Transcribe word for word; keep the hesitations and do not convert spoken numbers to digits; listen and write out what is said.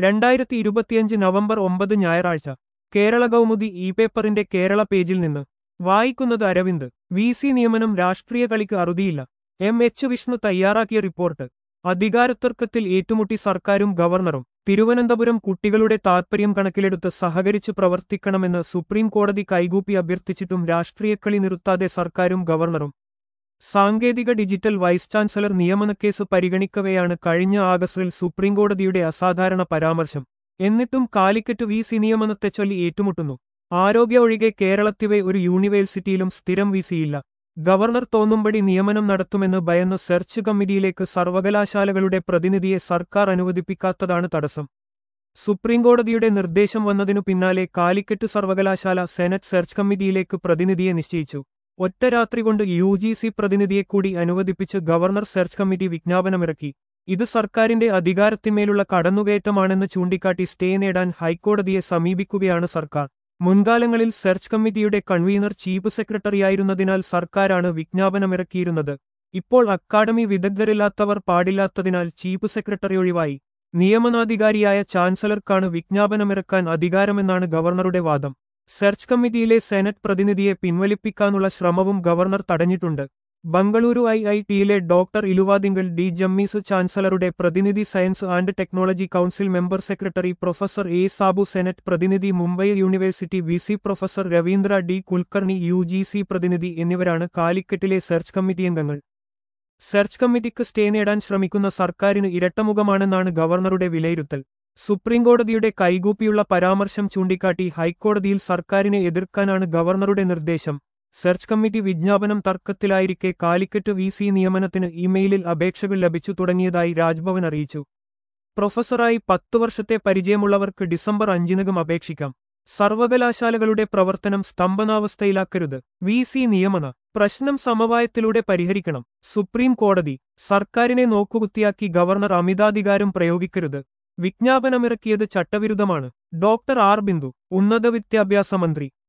രണ്ടായിരത്തി ഇരുപത്തിയഞ്ച് നവംബർ ഒമ്പത് ഞായറാഴ്ച കേരള കൗമുദി ഇ പേപ്പറിന്റെ കേരള പേജിൽ നിന്ന് വായിക്കുന്നത് അരവിന്ദ്. വി സി നിയമനം രാഷ്ട്രീയ കളിക്ക് അറുതിയില്ല. എം എച്ച് വിഷ്ണു തയ്യാറാക്കിയ റിപ്പോർട്ട്. അധികാരത്തർക്കത്തിൽ ഏറ്റുമുട്ടി സർക്കാരും ഗവർണറും. തിരുവനന്തപുരം കുട്ടികളുടെ താൽപര്യം കണക്കിലെടുത്ത് സഹകരിച്ച് പ്രവർത്തിക്കണമെന്ന് സുപ്രീം കോടതി കൈകൂപ്പി അഭ്യർത്ഥിച്ചിട്ടും രാഷ്ട്രീയക്കളി നിർത്താതെ സർക്കാരും ഗവർണറും. സാങ്കേതിക ഡിജിറ്റൽ വൈസ് ചാൻസലർ നിയമനക്കേസ് പരിഗണിക്കവെയാണ് കഴിഞ്ഞ ആഗസ്റ്റിൽ സുപ്രീംകോടതിയുടെ അസാധാരണ പരാമർശം. എന്നിട്ടും കാലിക്കറ്റ് വി സി നിയമനത്തെച്ചൊല്ലി ഏറ്റുമുട്ടുന്നു. ആരോഗ്യ ഒഴികെ കേരളത്തിലെ ഒരു യൂണിവേഴ്സിറ്റിയിലും സ്ഥിരം വി സിയില്ല. ഗവർണർ തോന്നുംപടി നിയമനം നടത്തുമെന്ന് ഭയന്ന് സെർച്ച് കമ്മിറ്റിയിലേക്ക് സർവകലാശാലകളുടെ പ്രതിനിധിയെ സർക്കാർ അനുവദിപ്പിക്കാത്തതാണ് തടസ്സം. സുപ്രീംകോടതിയുടെ നിർദ്ദേശം വന്നതിനു പിന്നാലെ കാലിക്കറ്റ് സർവകലാശാല സെനറ്റ് സെർച്ച് കമ്മിറ്റിയിലേക്ക് പ്രതിനിധിയെ നിശ്ചയിച്ചു. ഒറ്റ രാത്രി കൊണ്ട് യു ജി സി പ്രതിനിധിയെ കൂടി അനുവദിപ്പിച്ച് ഗവർണർ സെർച്ച് കമ്മിറ്റി വിജ്ഞാപനമിറക്കി. ഇത് സർക്കാരിന്റെ അധികാരത്തിന്മേലുള്ള കടന്നുകയറ്റമാണെന്ന് ചൂണ്ടിക്കാട്ടി സ്റ്റേ നേടാൻ ഹൈക്കോടതിയെ സമീപിക്കുകയാണ് സർക്കാർ. മുൻകാലങ്ങളിൽ സെർച്ച് കമ്മിറ്റിയുടെ കൺവീനർ ചീഫ് സെക്രട്ടറിയായിരുന്നതിനാൽ സർക്കാരാണ് വിജ്ഞാപനമിറക്കിയിരുന്നത്. ഇപ്പോൾ അക്കാഡമി വിദഗ്ധരില്ലാത്തവർ പാടില്ലാത്തതിനാൽ ചീഫ് സെക്രട്ടറി ഒഴിവായി. നിയമനാധികാരിയായ ചാൻസലർക്കാണ് വിജ്ഞാപനമിറക്കാൻ അധികാരമെന്നാണ് ഗവർണറുടെ വാദം. സെർച്ച് കമ്മിറ്റിയിലെ സെനറ്റ് പ്രതിനിധിയെ പിൻവലിപ്പിക്കാനുള്ള ശ്രമവും ഗവർണർ തടഞ്ഞിട്ടുണ്ട്. ബംഗളൂരു ഐ ഐ ടിയിലെ ഡോക്ടർ ഇലുവാതിങ്കൽ ഡി ജമ്മീസ് ചാൻസലറുടെ പ്രതിനിധി, science and technology council member secretary professor A Sabu, senate പ്രതിനിധി Mumbai university V C professor Raveendra D Kulkarni, U G C പ്രതിനിധി എന്നിവരാണ് കാലിക്കറ്റിലെ സെർച്ച് കമ്മിറ്റി അംഗങ്ങൾ. സെർച്ച് കമ്മിറ്റിക്ക് സ്റ്റേ നേടാൻ ശ്രമിക്കുന്ന സർക്കാരിന് ഇരട്ടമുഖമാണെന്നാണ് ഗവർണറുടെ വിലയിരുത്തൽ. സുപ്രീംകോടതിയുടെ കൈകൂപ്പിയുള്ള പരാമർശം ചൂണ്ടിക്കാട്ടി ഹൈക്കോടതിയിൽ സർക്കാരിനെ എതിർക്കാനാണ് ഗവർണറുടെ നിർദ്ദേശം. സെർച്ച് കമ്മിറ്റി വിജ്ഞാപനം തർക്കത്തിലായിരിക്കെ കാലിക്കറ്റ് വി സി നിയമനത്തിന് ഇമെയിലിൽ അപേക്ഷകൾ ലഭിച്ചു തുടങ്ങിയതായി രാജ്ഭവൻ അറിയിച്ചു. പ്രൊഫസറായി പത്തു വർഷത്തെ പരിചയമുള്ളവർക്ക് ഡിസംബർ അഞ്ചിനകം അപേക്ഷിക്കാം. സർവകലാശാലകളുടെ പ്രവർത്തനം സ്തംഭനാവസ്ഥയിലാക്കരുത്. വി സി നിയമന പ്രശ്നം സമവായത്തിലൂടെ പരിഹരിക്കണം. സുപ്രീം കോടതി. സർക്കാരിനെ നോക്കുകുത്തിയാക്കി ഗവർണർ അമിതാധികാരം പ്രയോഗിക്കരുത്. വിജ്ഞാപനമിറക്കിയത് ചട്ടവിരുദ്ധമാണ്. ഡോക്ടർ ആർ ബിന്ദു, ഉന്നത വിദ്യാഭ്യാസ മന്ത്രി.